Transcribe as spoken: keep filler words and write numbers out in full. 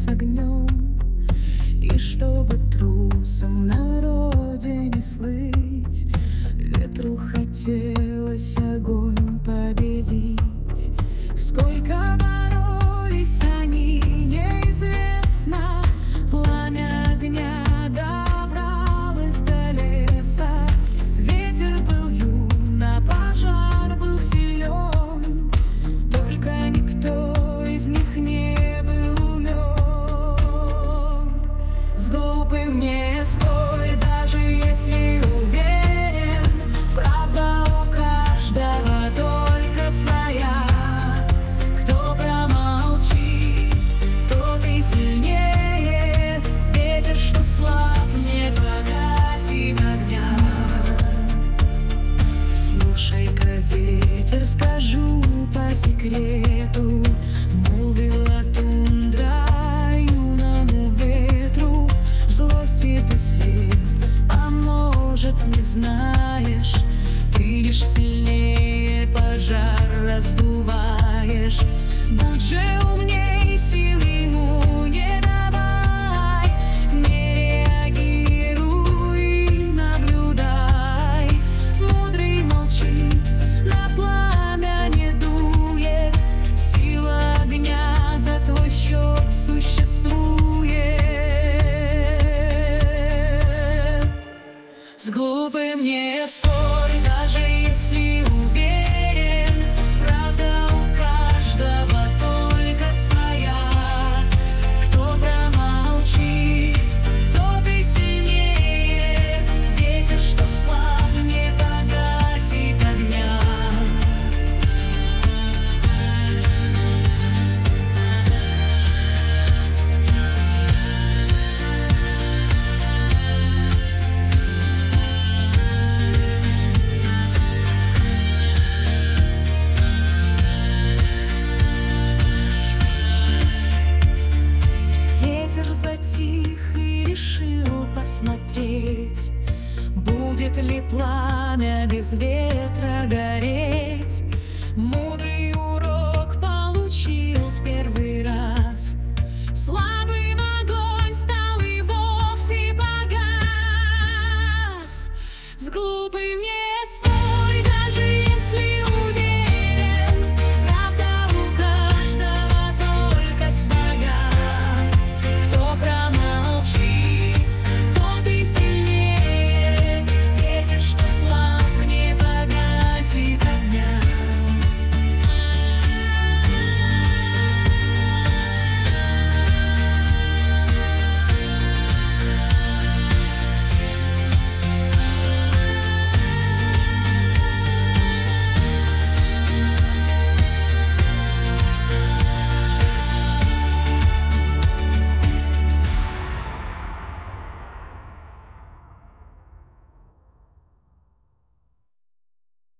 с огнем, и чтобы трусом на родине слыть, ветру хотелось огонь победить. Сколько боролись они, неизвестно. Пламя огня добралось до леса. Ветер был юн, а пожар был силен. Только никто из них не был умен. С глупым не спорь, даже если уверен. Правда у каждого только своя. Кто промолчит, тот и сильнее. Ветер, что слаб, не погасит огня. Слушай-ка, ветер, скажу по секрету, молвила тундра юному ветру. В злости ты слеп, а может, не знаешь, ты лишь сильнее пожар раздуваешь. Будь же умней, сил ему не давай, не реагируй, наблюдай. Мудрый молчит, на пламя не дует, сила огня за твой счет существует. С глупым не спорь, даже если уверен. Правда у каждого только своя. Кто промолчит, тот и сильнее. Ветер, что слаб, не погасит огня. Ветер затих и решил посмотреть, будет ли пламя без ветра гореть.